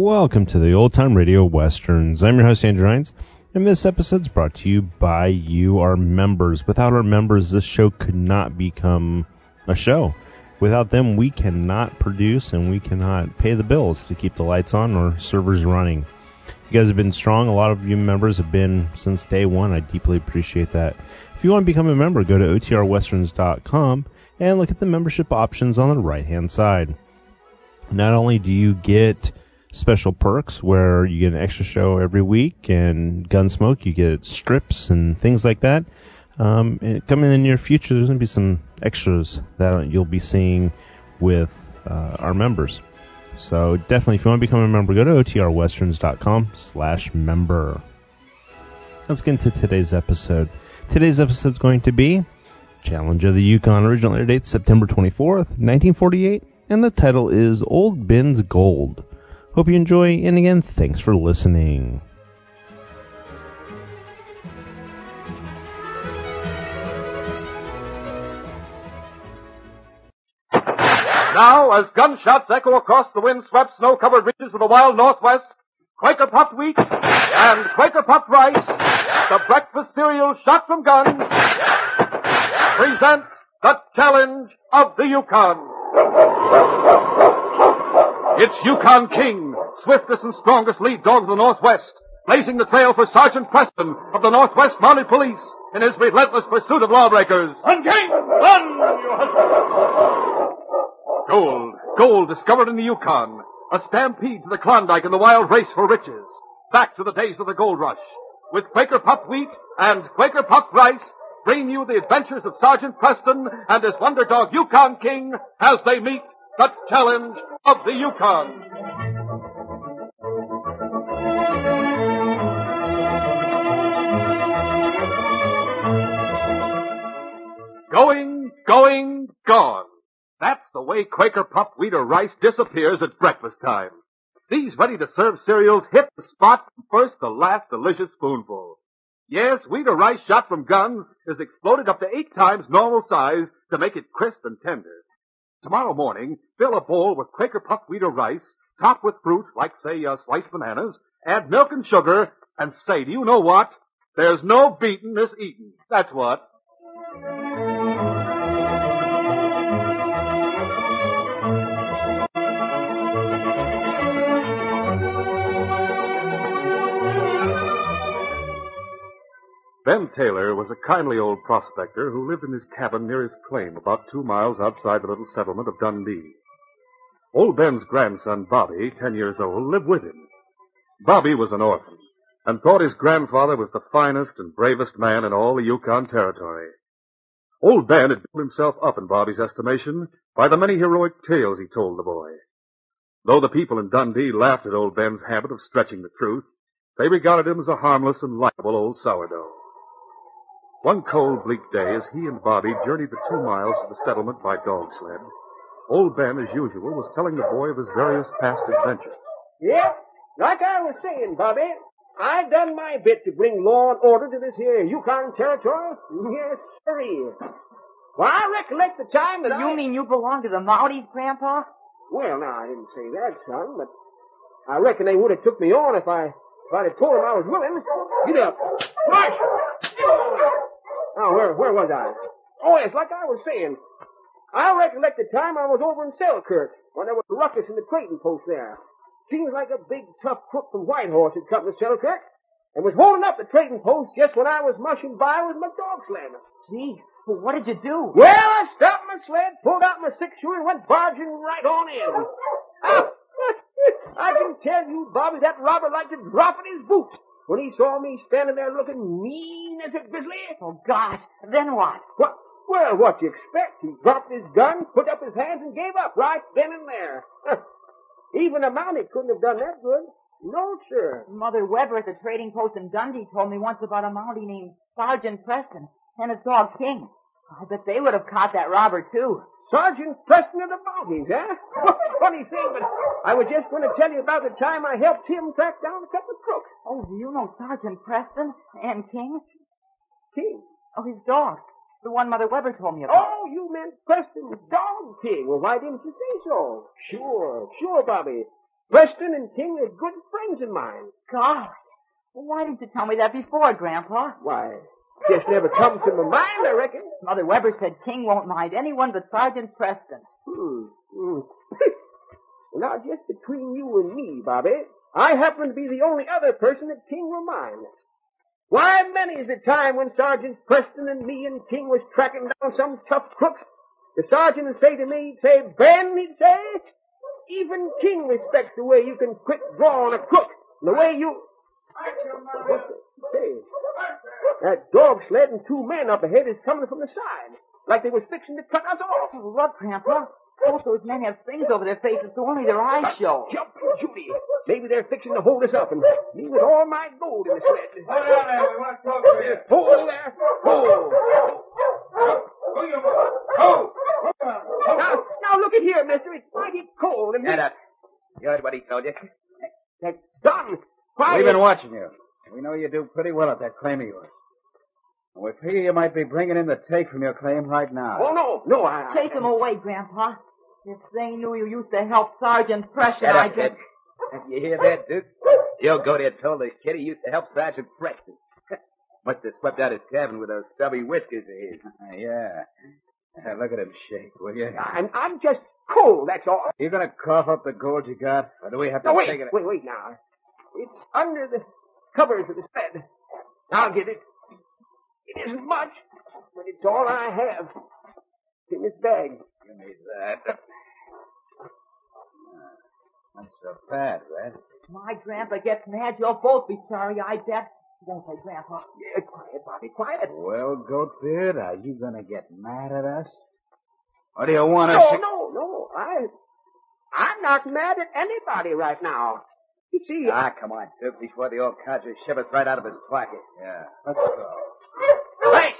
Welcome to the Old Time Radio Westerns. I'm your host, Andrew Hines, and this episode's brought to you by you, our members. Without our members, this show could not become a show. Without them, we cannot produce and we cannot pay the bills to keep the lights on or servers running. You guys have been strong. A lot of you members have been since day one. I deeply appreciate that. If you want to become a member, go to otrwesterns.com and look at the membership options on the right-hand side. Not only do you get special perks where you get an extra show every week and Gunsmoke, you get strips and things like that. And coming in the near future, there's going to be some extras that you'll be seeing with our members. So definitely, if you want to become a member, go to otrwesterns.com/member. Let's get into today's episode. Today's episode is going to be Challenge of the Yukon. Original air date September 24th, 1948, and the title is Old Ben's Gold. Hope you enjoy, and again, thanks for listening. Now, as gunshots echo across the wind-swept, snow-covered reaches of the wild Northwest, Quaker Puffed Wheat and Quaker Puffed Rice, the breakfast cereal shot from guns, present the Challenge of the Yukon. It's Yukon King, swiftest and strongest lead dog of the Northwest, blazing the trail for Sergeant Preston of the Northwest Mounted Police in his relentless pursuit of lawbreakers. Run, King! Run, you husband! Gold discovered in the Yukon. A stampede to the Klondike in the wild race for riches. Back to the days of the gold rush. With Quaker Puffed Wheat and Quaker Puffed Rice, bring you the adventures of Sergeant Preston and his wonder dog Yukon King as they meet the Challenge of the Yukon. Going, gone. That's the way Quaker Puffed Wheat or Rice disappears at breakfast time. These ready-to-serve cereals hit the spot from first to last delicious spoonful. Yes, wheat or rice shot from guns is exploded up to 8 times normal size to make it crisp and tender. Tomorrow morning, fill a bowl with Quaker Puffed Wheat or Rice, top with fruit, like, say, sliced bananas, add milk and sugar, and say, do you know what? There's no beating this eating. That's what. Ben Taylor was a kindly old prospector who lived in his cabin near his claim about 2 miles outside the little settlement of Dundee. Old Ben's grandson, Bobby, 10 years old, lived with him. Bobby was an orphan and thought his grandfather was the finest and bravest man in all the Yukon Territory. Old Ben had built himself up in Bobby's estimation by the many heroic tales he told the boy. Though the people in Dundee laughed at old Ben's habit of stretching the truth, they regarded him as a harmless and likable old sourdough. One cold, bleak day, as he and Bobby journeyed the 2 miles to the settlement by dog sled, old Ben, as usual, was telling the boy of his various past adventures. Yes, like I was saying, Bobby, I done my bit to bring law and order to this here Yukon Territory. Yes, sirree. Well, I recollect the time that You mean you belong to the Mounties, Grandpa? Well, now, I didn't say that, son, but I reckon they would have took me on if I'd have told them I was willing. Get up. Marsh! Now, where was I? Oh, yes, like I was saying, I recollect the time I was over in Selkirk when there was a ruckus in the trading post there. Seems like a big, tough crook from Whitehorse had come to Selkirk and was holding up the trading post just when I was mushing by with my dog sled. Gee, well, what did you do? Well, I stopped my sled, pulled out my 6-shooter, and went barging right on in. I can tell you, Bobby, that robber liked to drop in his boots when he saw me standing there looking mean as a grizzly. Oh, gosh. Then what? What? Well, what do you expect? He dropped his gun, put up his hands, and gave up right then and there. Even a Mountie couldn't have done that good. No, sir. Mother Weber at the trading post in Dundee told me once about a Mountie named Sergeant Preston and his dog King. I bet they would have caught that robber, too. Sergeant Preston of the Mounties, huh? Funny thing, but I was just going to tell you about the time I helped him track down a couple of crooks. Oh, do you know Sergeant Preston and King? King? Oh, his dog. The one Mother Weber told me about. Oh, you meant Preston's dog, King. Well, why didn't you say so? Sure, Bobby. Preston and King are good friends of mine. God. Well, why didn't you tell me that before, Grandpa? Why, just never come to my mind, I reckon. Mother Weber said King won't mind anyone but Sergeant Preston. Now, just between you and me, Bobby, I happen to be the only other person that King will mind. Why, many's the time when Sergeant Preston and me and King was tracking down some tough crooks, the sergeant would say to me, he'd say, Ben, he'd say, even King respects the way you can quick draw on a crook, and the way you... Say, that dog sled and two men up ahead is coming from the side, like they was fixing to cut us off. Oh, look, Grandpa. Both those men have things over their faces so only their eyes show. Jump, Judy. Maybe they're fixing to hold us up, and me with all my gold in the sled. Hold on there. We want to talk to you. Hold there. Hold. Now look at here, mister. It's mighty cold. And Get up. You heard what he told you. That's done. Why? We've been watching you. We know you do pretty well at that claim of yours. And we figure you might be bringing in the take from your claim right now. Oh, no, I... Take him away, Grandpa. If they knew you used to help Sergeant Preston, Shut I up, just... kid. You hear that, Duke? You'll go there and told the kid he used to help Sergeant Preston. Must have swept out his cabin with those stubby whiskers of his. Yeah. Look at him shake, will you? I'm just cold, that's all. You gonna cough up the gold you got? Or do we have to No, take it? wait now. It's under the covers of the sled. I'll get it. It isn't much, but it's all I have. It's in this bag. Give me that. Not so bad, Red. My Grandpa gets mad, you'll both be sorry, I bet. Won't they, Grandpa? Yeah, quiet, Bobby, quiet. Well, Goatbeard, are you gonna get mad at us? Or do you want us to... No. I'm not mad at anybody right now. You see... come on, Duke, before the old codger shivers right out of his pocket. Yeah, let's go. Hey!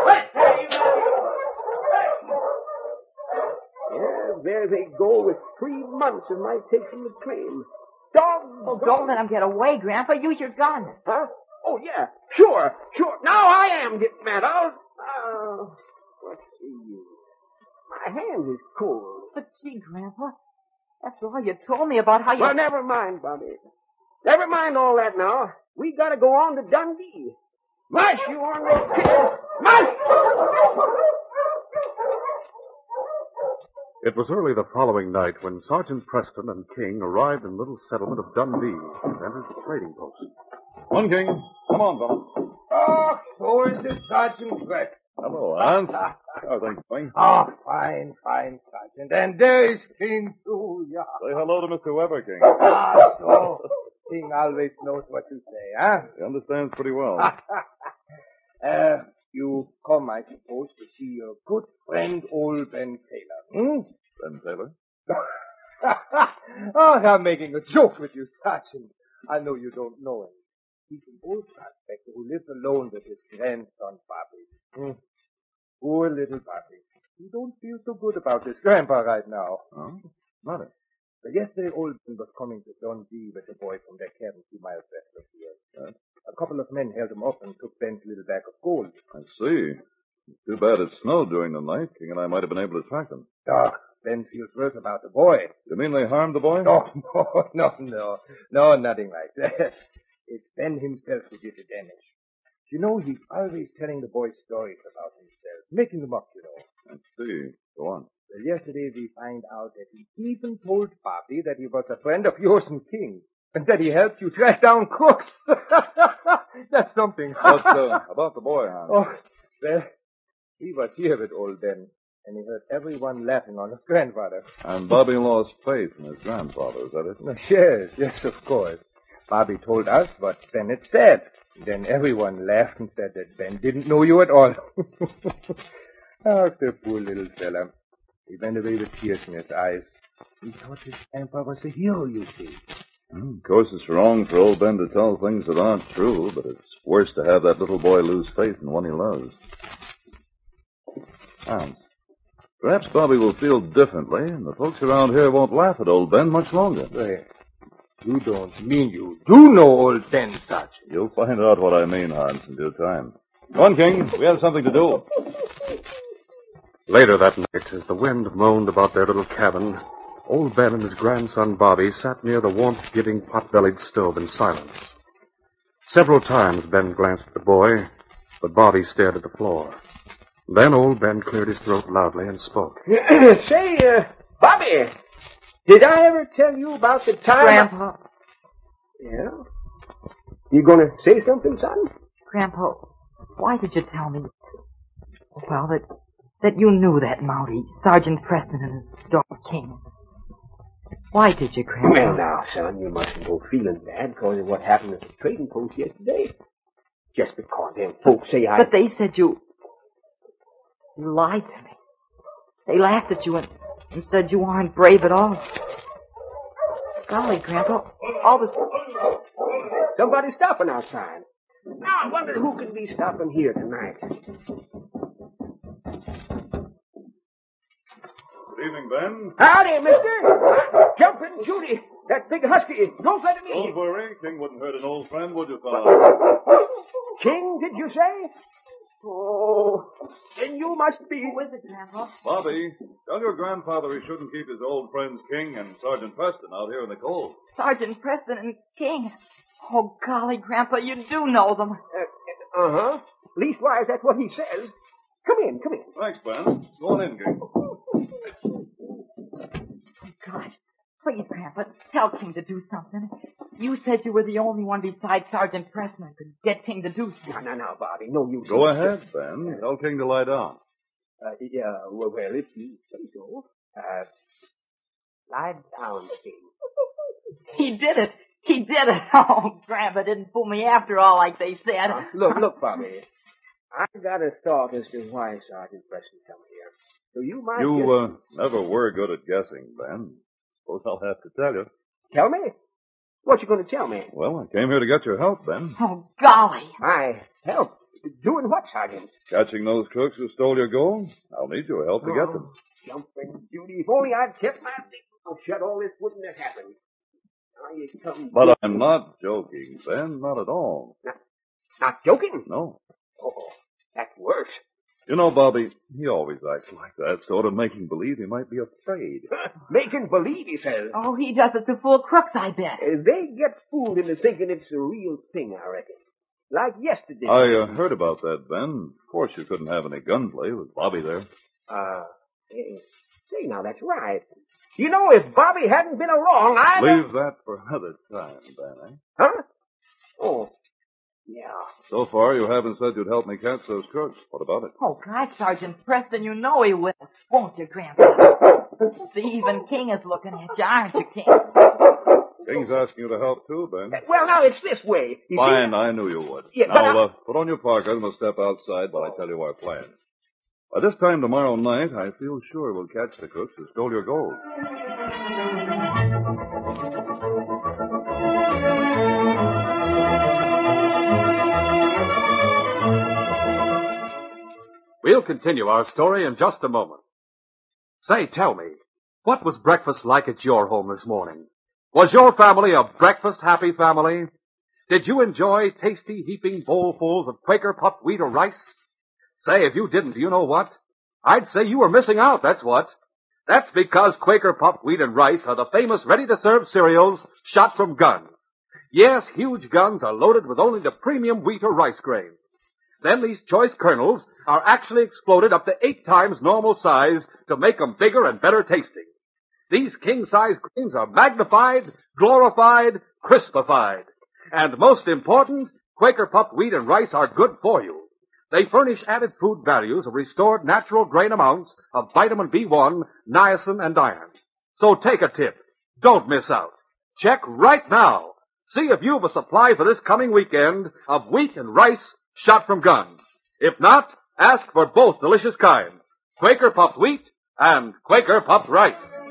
Yeah, there they go with 3 months of my take from the claim. Oh, don't let him get away, Grandpa. Use your gun. Huh? Oh, yeah. Sure. Now I am getting mad. Let's see. My hand is cold. But gee, Grandpa, after all you told me about how you... Well, never mind, Bobby. Never mind all that now. We gotta go on to Dundee. Mush, you ornery kid! Mush! It was early the following night when Sergeant Preston and King arrived in the little settlement of Dundee and entered the trading post. One, King. Come on, fella. Oh, so is the Sergeant Preston. Hello, Hans. How are things going? Oh, fine, Sergeant. And there is King, too, yeah. Say hello to Mr. Weber, King. So King always knows what to say, huh? He understands pretty well. You come, I suppose, to see your good friend, old Ben Taylor, Ben Taylor? I'm making a joke with you, Sergeant. I know you don't know him. He's an old prospector who lives alone with his grandson, Bobby. Poor little Bobby. He don't feel so good about his grandpa right now. Oh, not it. But yesterday, old Ben was coming to Dundee with a boy from their cabin 2 miles west of here. A couple of men held him up and took Ben's little bag of gold. I see. Too bad it snowed during the night. King and I might have been able to track them. Ben feels worse about the boy. You mean they harmed the boy? No, nothing like that. It's Ben himself who did the damage. You know, he's always telling the boy stories about himself, making them up, you know. I see. Go on. Well, yesterday we find out that he even told Bobby that he was a friend of yours and King, and that he helped you track down crooks. That's something. But, about the boy, Hans. Oh, well, he was here with old Ben, and he heard everyone laughing on his grandfather. And Bobby lost faith in his grandfather, is that it? Yes, of course. Bobby told us what Ben had said. Then everyone laughed and said that Ben didn't know you at all. Oh, the poor little fella. He went away with tears in his eyes. He thought his grandpa was a hero, you see. Of course, it's wrong for old Ben to tell things that aren't true, but it's worse to have that little boy lose faith in one he loves. Hans, perhaps Bobby will feel differently, and the folks around here won't laugh at old Ben much longer. Well, you don't mean you do know old Ben, Sergeant. You'll find out what I mean, Hans, in due time. Come on, King. We have something to do. Later that night, as the wind moaned about their little cabin, Old Ben and his grandson Bobby sat near the warmth-giving pot-bellied stove in silence. Several times Ben glanced at the boy, but Bobby stared at the floor. Then old Ben cleared his throat loudly and spoke. Say, Bobby, did I ever tell you about the time... Grandpa. Yeah? You gonna say something, son? Grandpa, why did you tell me? Well, that you knew that Mountie, Sergeant Preston and his dog King. Why did you, Grandpa? Well, now, son, you mustn't go feeling bad because of what happened at the trading post yesterday. Just because them folks say I... But they said you lied to me. They laughed at you and said you aren't brave at all. Golly, Grandpa, all this... Somebody's stopping outside. Now, I wonder who can be stopping here tonight. Good evening, Ben. Howdy, mister. Jumpin' Judy, that big husky. Don't let him eat Don't you. worry. King wouldn't hurt an old friend, would you, fella? King, did you say? Oh, then you must be... Who is it, Grandpa? Bobby, tell your grandfather he shouldn't keep his old friends King and Sergeant Preston out here in the cold. Sergeant Preston and King. Oh, golly, Grandpa, you do know them. Uh-huh. Leastwise, that's what he says. Come in. Thanks, Ben. Go on in, King. Gosh, please, Grandpa, tell King to do something. You said you were the only one besides Sergeant Preston who could get King to do something. No, Bobby, no use. Go ahead, Ben. Tell King to lie down. Well, if you say so. Lie down, King. He did it. Oh, Grandpa didn't fool me after all like they said. Look, Bobby. I got a thought as to why Sergeant Preston come here. So you might You never were good at guessing, Ben. Suppose I'll have to tell you. Tell me? What you going to tell me? Well, I came here to get your help, Ben. Oh, golly. My help? Doing what, Sergeant? Catching those crooks who stole your gold? I'll need your help to get them. Jumping Judy. If only I'd kept my dick shut, all this wouldn't have happened. Now you come... But I'm not joking, Ben. Not at all. Not joking? No. Oh, that's worse. You know, Bobby, he always acts like that, sort of making believe he might be afraid. Making believe, he says. Oh, he does it to fool crooks, I bet. They get fooled into thinking it's the real thing, I reckon. Like yesterday. I heard about that, Ben. Of course you couldn't have any gunplay with Bobby there. Say, now, that's right. You know, if Bobby hadn't been along, I'd... Leave that for another time, Ben, eh? Huh? Oh, yeah. So far, you haven't said you'd help me catch those crooks. What about it? Oh, gosh, Sergeant Preston, you know he will. Won't you, Grandpa? See, even King is looking at you, aren't you, King? King's asking you to help, too, Ben. Well, now, it's this way. You Fine, see? I knew you would. Yeah, now, put on your parkas and we'll step outside while I tell you our plan. By this time tomorrow night, I feel sure we'll catch the crooks who stole your gold. We'll continue our story in just a moment. Say, tell me, what was breakfast like at your home this morning? Was your family a breakfast-happy family? Did you enjoy tasty, heaping bowlfuls of Quaker puffed wheat or rice? Say, if you didn't, do you know what? I'd say you were missing out, that's what. That's because Quaker puffed wheat and rice are the famous ready-to-serve cereals shot from guns. Yes, huge guns are loaded with only the premium wheat or rice grain. Then these choice kernels are actually exploded up to 8 times normal size to make them bigger and better tasting. These king-size grains are magnified, glorified, crispified. And most important, Quaker puffed wheat and rice are good for you. They furnish added food values of restored natural grain amounts of vitamin B1, niacin, and iron. So take a tip. Don't miss out. Check right now. See if you've a supply for this coming weekend of wheat and rice shot from guns. If not, ask for both delicious kinds, Quaker puffed wheat and Quaker puffed rice.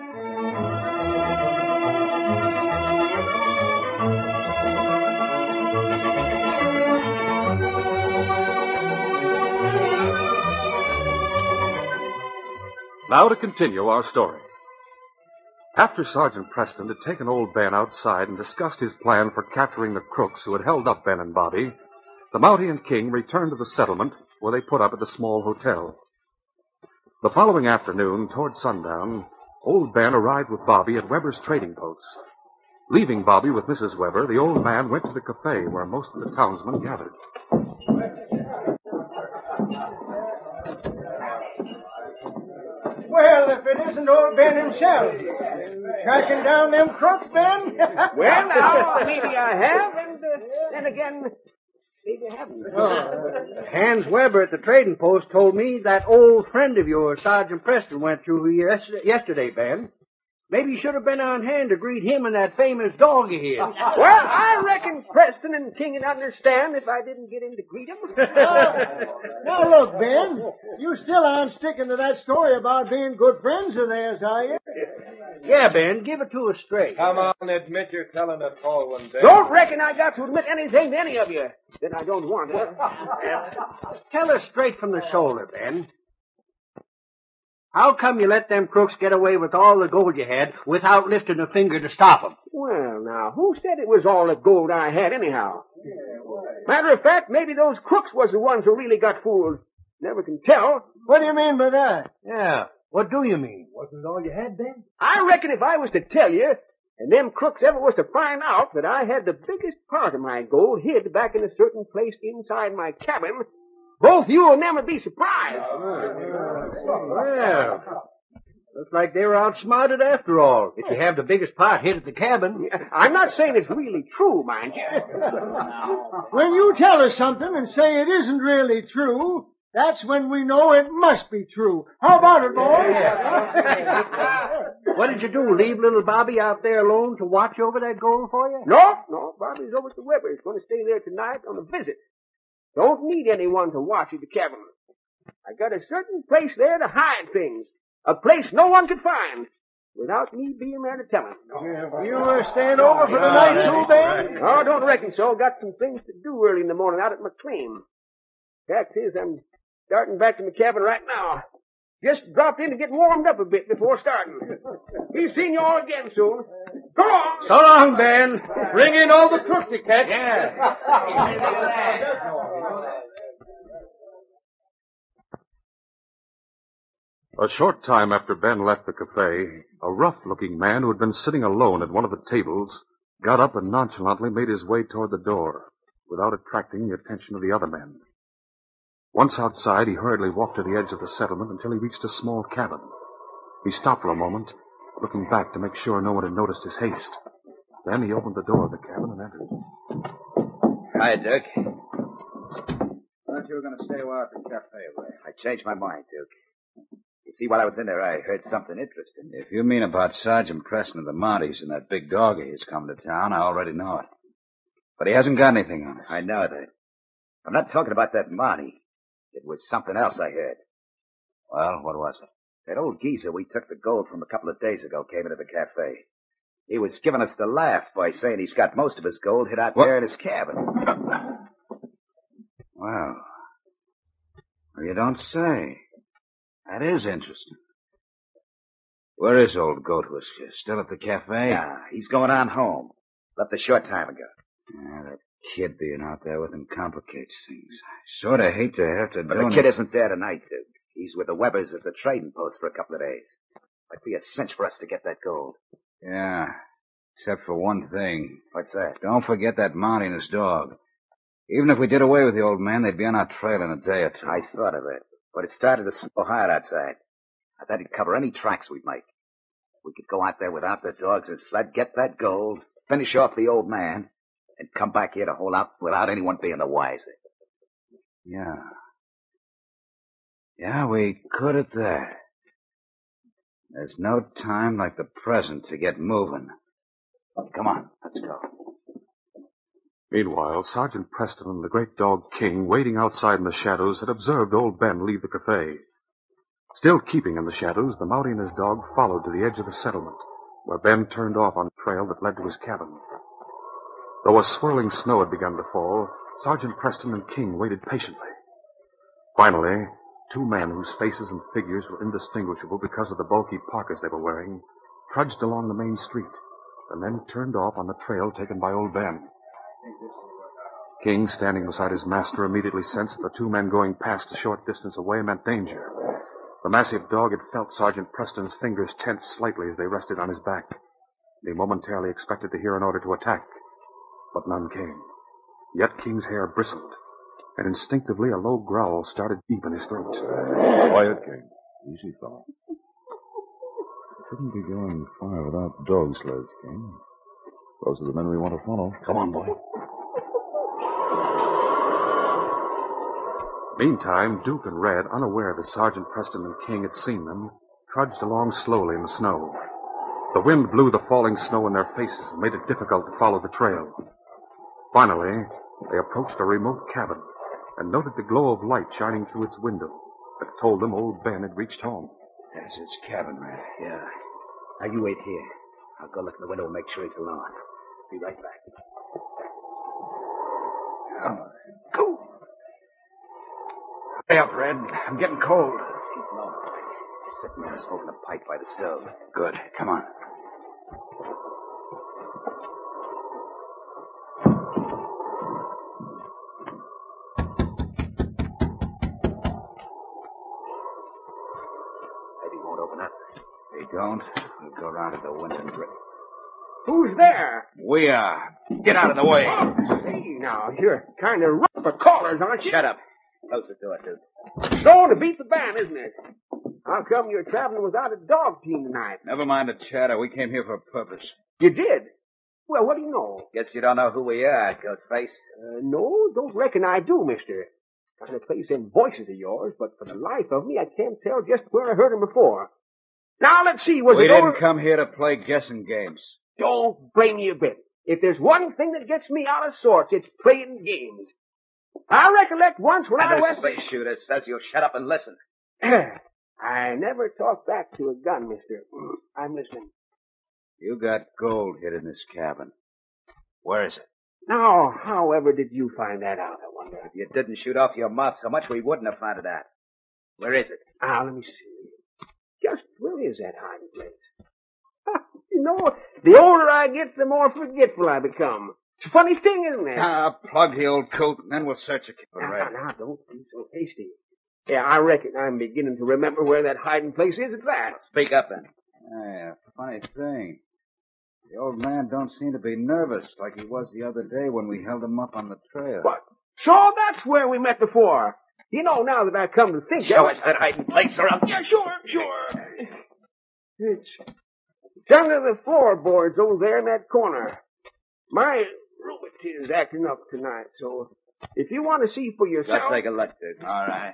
Now to continue our story. After Sergeant Preston had taken old Ben outside and discussed his plan for capturing the crooks who had held up Ben and Bobby, the Mountie and King returned to the settlement where they put up at the small hotel. The following afternoon, toward sundown, Old Ben arrived with Bobby at Weber's trading post. Leaving Bobby with Mrs. Weber, the old man went to the cafe where most of the townsmen gathered. Well, if it isn't old Ben himself. Tracking down them crooks, Ben? Well, now, maybe I have, and then again, maybe I haven't. Hans Weber at the trading post told me that old friend of yours, Sergeant Preston, went through here yesterday, Ben. Maybe you should have been on hand to greet him and that famous dog of his. Well, I reckon Preston and King would understand if I didn't get in to greet him. Now, look, Ben, you still aren't sticking to that story about being good friends of theirs, are you? Yeah, Ben, give it to us straight. Come on, admit you're telling a tall one, Ben. Don't reckon I got to admit anything to any of you that I don't want to. Tell us straight from the shoulder, Ben. How come you let them crooks get away with all the gold you had without lifting a finger to stop them? Well, now, who said it was all the gold I had anyhow? Matter of fact, maybe those crooks was the ones who really got fooled. Never can tell. What do you mean by that? Yeah, what do you mean? Wasn't it all you had, Ben? I reckon if I was to tell you, and them crooks ever was to find out that I had the biggest part of my gold hid back in a certain place inside my cabin, both you and them would be surprised. Well, looks like they were outsmarted after all. If you have the biggest part hid at the cabin. I'm not saying it's really true, mind you. When you tell us something and say it isn't really true, that's when we know it must be true. How about it, boys? What did you do? Leave little Bobby out there alone to watch over that gold for you? No, Bobby's over at the Weber's. Going to stay there tonight on a visit. Don't need anyone to watch at the cabin. I got a certain place there to hide things. A place no one could find without me being there to tell them. You staying over for the night too, Ben? Oh, don't reckon so. Got some things to do early in the morning out at McLean. Fact is, I'm starting back to my cabin right now. Just dropped in to get warmed up a bit before starting. Be seeing you all again soon. Go on. So long, Ben. Bring in all the crooks you catch. Yeah. A short time after Ben left the cafe, a rough-looking man who had been sitting alone at one of the tables got up and nonchalantly made his way toward the door without attracting the attention of the other men. Once outside, he hurriedly walked to the edge of the settlement until he reached a small cabin. He stopped for a moment, looking back to make sure no one had noticed his haste. Then he opened the door of the cabin and entered. Hi, Duke. Thought you were going to stay a while at the cafe, Ray. I changed my mind, Duke. You see, while I was in there, I heard something interesting. If you mean about Sergeant Preston of the Mounties and that big dog of his coming to town, I already know it. But he hasn't got anything on it. I know that. I'm not talking about that Mountie. It was something else I heard. Well, what was it? That old geezer we took the gold from a couple of days ago came into the cafe. He was giving us the laugh by saying he's got most of his gold hid out there in his cabin. Well, you don't say. That is interesting. Where is old Goat Whisker? Still at the cafe? Yeah, he's going on home. Left a short time ago. Yeah, that kid being out there with him complicates things. I sort of hate to have to do it. But the kid isn't there tonight, Duke. He's with the Webers at the trading post for a couple of days. Might be a cinch for us to get that gold. Yeah, except for one thing. What's that? Don't forget that Mountie and his dog. Even if we did away with the old man, they'd be on our trail in a day or two. I thought of it. But it started to snow hard outside. I thought he'd cover any tracks we'd make. We could go out there without the dogs and sled, get that gold, finish off the old man, and come back here to hold out without anyone being the wiser. Yeah. Yeah, we could at that. There's no time like the present to get moving. Come on, let's go. Meanwhile, Sergeant Preston and the great dog King, waiting outside in the shadows, had observed old Ben leave the cafe. Still keeping in the shadows, the Mountie and his dog followed to the edge of the settlement, where Ben turned off on a trail that led to his cabin. Though a swirling snow had begun to fall, Sergeant Preston and King waited patiently. Finally, two men whose faces and figures were indistinguishable because of the bulky parkas they were wearing trudged along the main street, and then turned off on the trail taken by old Ben. King, standing beside his master, immediately sensed that the two men going past a short distance away meant danger. The massive dog had felt Sergeant Preston's fingers tense slightly as they rested on his back. He momentarily expected to hear an order to attack, but none came. Yet King's hair bristled, and instinctively a low growl started deep in his throat. Quiet, King. Easy, fellow. Couldn't be going far without dog sleds, King. Those are the men we want to follow. Come on, boy. Meantime, Duke and Red, unaware that Sergeant Preston and King had seen them, trudged along slowly in the snow. The wind blew the falling snow in their faces and made it difficult to follow the trail. Finally, they approached a remote cabin and noted the glow of light shining through its window that told them old Ben had reached home. There's his cabin, Red. Yeah. Now you wait here. I'll go look in the window and make sure he's alone. Be right back. Go. Hurry up, Red. I'm getting cold. He's alone. He's sitting there smoking a pipe by the stove. Good. Come on. Maybe he won't open up. If he don't, we'll go around to the window and drink. Who's there? We are. Get out of the way. Oh, hey, now, you're kind of rough for callers, aren't you? Shut up. Close the door, dude. So to beat the band, isn't it? How come you're traveling without a dog team tonight? Never mind the chatter. We came here for a purpose. You did? Well, what do you know? Guess you don't know who we are, Ghostface. No, don't reckon I do, mister. Kind of place them voices of yours, but for the life of me, I can't tell just where I heard them before. Now, let's see, was We it didn't over... come here to play guessing games. Don't blame me a bit. If there's one thing that gets me out of sorts, it's playing games. I recollect once when I And the went... space shooter says you'll shut up and listen. I never talk back to a gun, mister. I'm listening. You got gold hid in this cabin. Where is it? Now, however did you find that out, I wonder? If you didn't shoot off your mouth so much, we wouldn't have found it out. Where is it? Now, let me see. Just where is that hiding place? You know, the older I get, the more forgetful I become. It's a funny thing, isn't it? Plug the old coat, and then we'll search it for Red. Now, don't be so hasty. Yeah, I reckon I'm beginning to remember where that hiding place is at last. Speak up, then. Yeah, funny thing. The old man don't seem to be nervous like he was the other day when we held him up on the trail. What? So that's where we met before. You know, now that I come to think Show of us that hiding place, or Yeah, sure. It's under the floorboards over there in that corner. My rheumatism's acting up tonight, so if you want to see for yourself... Let's take a look, dude. All right.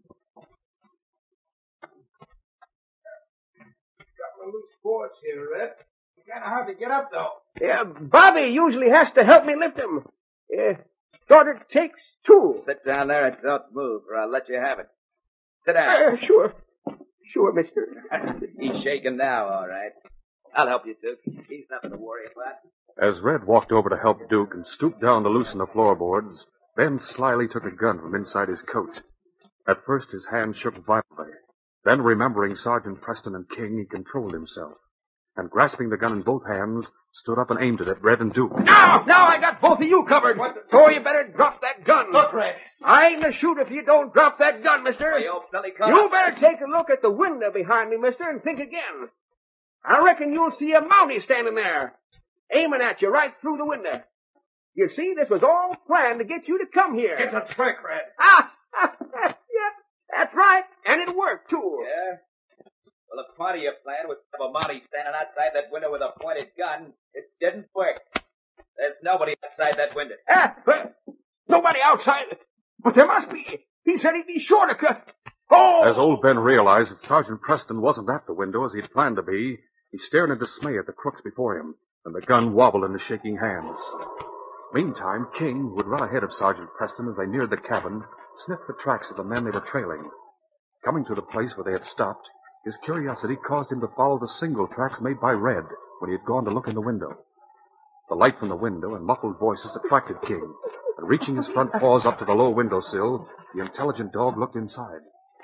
Got my loose boards here, Red. Kind of hard to get up, though. Yeah, Bobby usually has to help me lift them. Sort of takes two. Sit down there and don't move, or I'll let you have it. Sit down. Sure. Sure, mister. He's shaking now, all right. I'll help you, Duke. He's nothing to worry about. As Red walked over to help Duke and stooped down to loosen the floorboards, Ben slyly took a gun from inside his coat. At first, his hand shook violently. Then, remembering Sergeant Preston and King, he controlled himself. And grasping the gun in both hands, stood up and aimed it at Red and Duke. Now I got both of you covered. So you better drop that gun. Look, Red. I ain't gonna shoot if you don't drop that gun, mister. Hey, old Billy Carter. You better take a look at the window behind me, mister, and think again. I reckon you'll see a Mountie standing there, aiming at you right through the window. You see, this was all planned to get you to come here. It's a trick, Red. Yep, that's right, and it worked, too. Yeah? Well, if part of your plan was to have a Mountie standing outside that window with a pointed gun, it didn't work. There's nobody outside that window. But nobody outside. But there must be. He said he'd be sure to cut. Oh! As old Ben realized that Sergeant Preston wasn't at the window as he'd planned to be, he stared in dismay at the crooks before him, and the gun wobbled in his shaking hands. Meantime, King, who had run ahead of Sergeant Preston as they neared the cabin, sniffed the tracks of the men they were trailing. Coming to the place where they had stopped, his curiosity caused him to follow the single tracks made by Red when he had gone to look in the window. The light from the window and muffled voices attracted King, and reaching his front paws up to the low windowsill, the intelligent dog looked inside.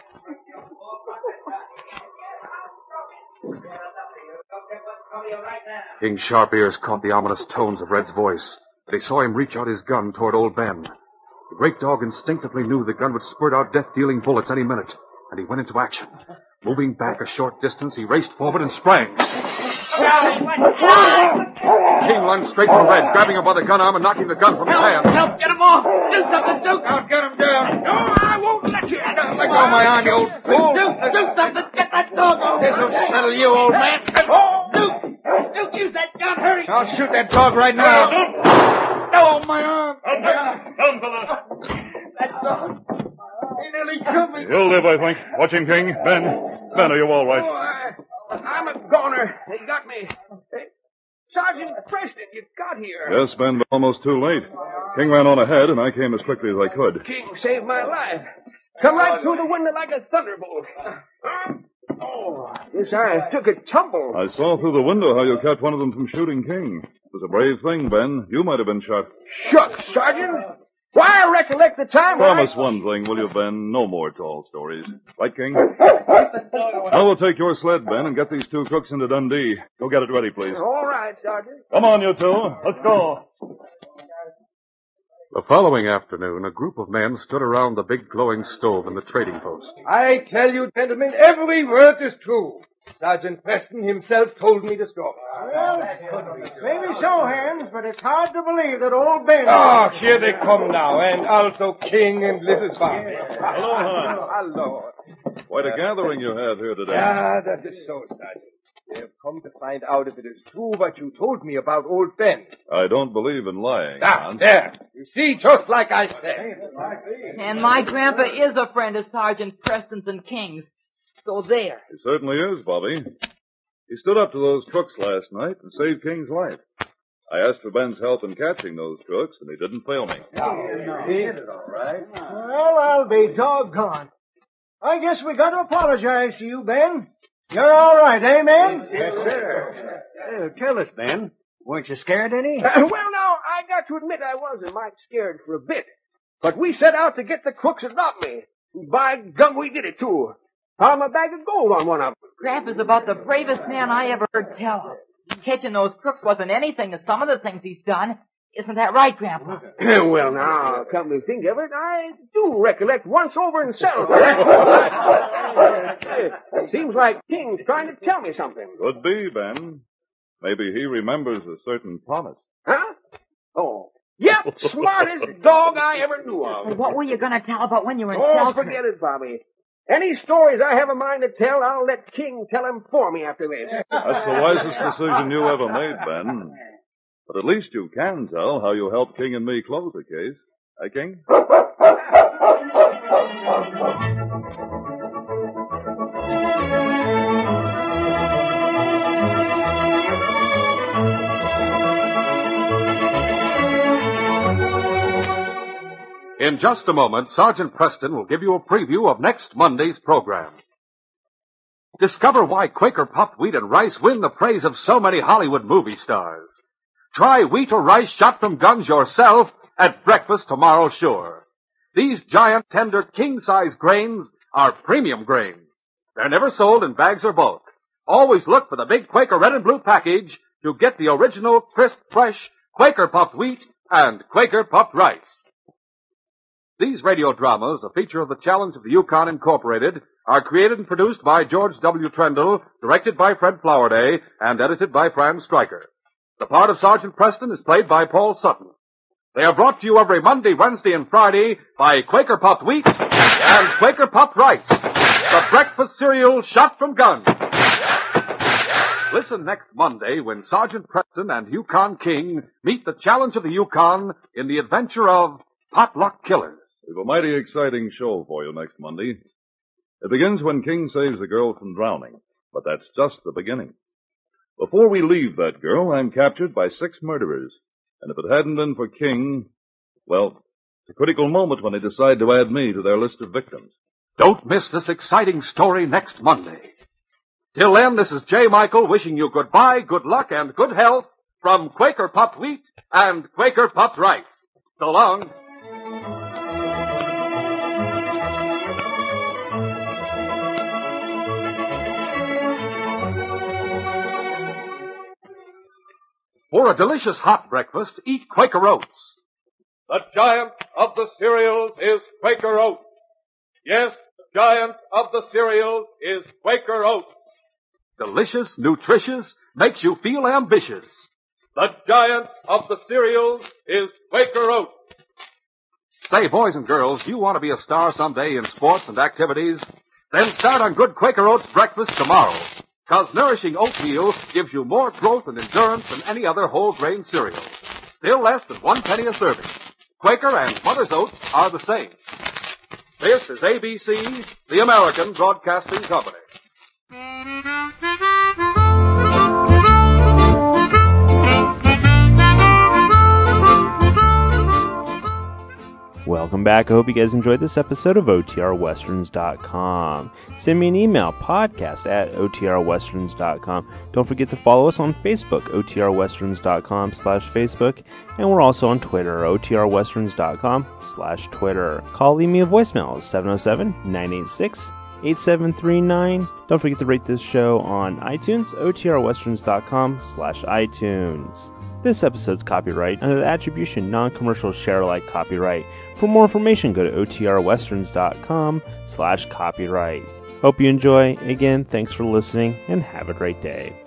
King's sharp ears caught the ominous tones of Red's voice. They saw him reach out his gun toward old Ben. The great dog instinctively knew the gun would spurt out death-dealing bullets any minute, and he went into action. Moving back a short distance, he raced forward and sprang. King lunged straight for Red, grabbing him by the gun arm and knocking the gun from his hand. Help, get him off! Do something, Duke! I'll get him down. No, I won't let you. Let go of my arm, you old fool. Do something. Get that dog off. This'll settle you, old man. Duke, use that gun. Hurry. I'll shoot that dog right now. Oh, my arm. Down, fella. That dog. He nearly killed me. He'll live, I think. Watch him, King. Ben, are you all right? I'm a goner. They got me. Sergeant Preston, you got here. Yes, Ben, but almost too late. King ran on ahead, and I came as quickly as I could. King saved my life. Come right through the window like a thunderbolt. Oh, yes, I took a tumble. I saw through the window how you kept one of them from shooting King. It was a brave thing, Ben. You might have been shot. Shucks, Sergeant. Why, I recollect the time Promise one thing, will you, Ben? No more tall stories. Right, King? I will take your sled, Ben, and get these two crooks into Dundee. Go get it ready, please. All right, Sergeant. Come on, you two. Let's go. The following afternoon, a group of men stood around the big glowing stove in the trading post. I tell you, gentlemen, every word is true. Sergeant Preston himself told me the story. Well, maybe so, Hans, but it's hard to believe that old Ben... Oh, here they come now, and also King and little Bobby. Hello, Hans. Hello. Quite a gathering you have here today. Ah, that is so, Sergeant. They have come to find out if it is true what you told me about old Ben. I don't believe in lying, Ah, Hans. there. You see, just like I said. And my grandpa is a friend of Sergeant Preston's and King's. So there. He certainly is, Bobby. He stood up to those crooks last night and saved King's life. I asked for Ben's help in catching those crooks, and he didn't fail me. He did it all right. Well, I'll be doggone. I guess we got to apologize to you, Ben. You're all right, eh, man? Yes, sir. Tell us, Ben. Weren't you scared any? Well, now, I got to admit I was a mite scared for a bit. But we set out to get the crooks that got me. By gum, we did it, too. Found my bag of gold on one of them. Grandpa's about the bravest man I ever heard tell. Catching those crooks wasn't anything to some of the things he's done. Isn't that right, Grandpa? Well, now, come to think of it, I do recollect once over in Selma. Seems like King's trying to tell me something. Could be, Ben. Maybe he remembers a certain promise. Huh? Oh. Yep, smartest dog I ever knew of. What were you going to tell about when you were in Oh, Selkirk? forget it, Bobby. Any stories I have a mind to tell, I'll let King tell them for me after this. That's the wisest decision you ever made, Ben. But at least you can tell how you helped King and me close the case. Eh, King? In just a moment, Sergeant Preston will give you a preview of next Monday's program. Discover why Quaker puffed wheat and rice win the praise of so many Hollywood movie stars. Try wheat or rice shot from guns yourself at breakfast tomorrow, sure. These giant, tender, king-size grains are premium grains. They're never sold in bags or bulk. Always look for the big Quaker red and blue package to get the original, crisp, fresh Quaker puffed wheat and Quaker puffed rice. These radio dramas, a feature of the Challenge of the Yukon Incorporated, are created and produced by George W. Trendle, directed by Fred Flowerday, and edited by Fran Stryker. The part of Sergeant Preston is played by Paul Sutton. They are brought to you every Monday, Wednesday, and Friday by Quaker puffed wheat and Quaker puffed rice, the breakfast cereal shot from guns. Listen next Monday when Sergeant Preston and Yukon King meet the Challenge of the Yukon in the adventure of Potluck Killers. We've a mighty exciting show for you next Monday. It begins when King saves a girl from drowning, but that's just the beginning. Before we leave that girl, I'm captured by 6 murderers. And if it hadn't been for King, well, it's a critical moment when they decide to add me to their list of victims. Don't miss this exciting story next Monday. Till then, this is J. Michael wishing you goodbye, good luck, and good health from Quaker puffed wheat and Quaker puffed rice. So long. For a delicious hot breakfast, eat Quaker Oats. The giant of the cereals is Quaker Oats. Yes, the giant of the cereal is Quaker Oats. Delicious, nutritious, makes you feel ambitious. The giant of the cereal is Quaker Oats. Say, boys and girls, you want to be a star someday in sports and activities? Then start on good Quaker Oats breakfast tomorrow. 'Cause nourishing oatmeal gives you more growth and endurance than any other whole grain cereal. Still less than 1 penny a serving. Quaker and Mother's Oats are the same. This is ABC, the American Broadcasting Company. Welcome back. I hope you guys enjoyed this episode of OTRWesterns.com. Send me an email, podcast@OTRWesterns.com. Don't forget to follow us on Facebook, OTRWesterns.com/Facebook. And we're also on Twitter, OTRWesterns.com/Twitter. Call, leave me a voicemail, 707-986-8739. Don't forget to rate this show on iTunes, OTRWesterns.com/iTunes. This episode's copyright under the Attribution Non-Commercial Share-alike copyright. For more information, go to OTRWesterns.com/copyright. Hope you enjoy. Again, thanks for listening, and have a great day.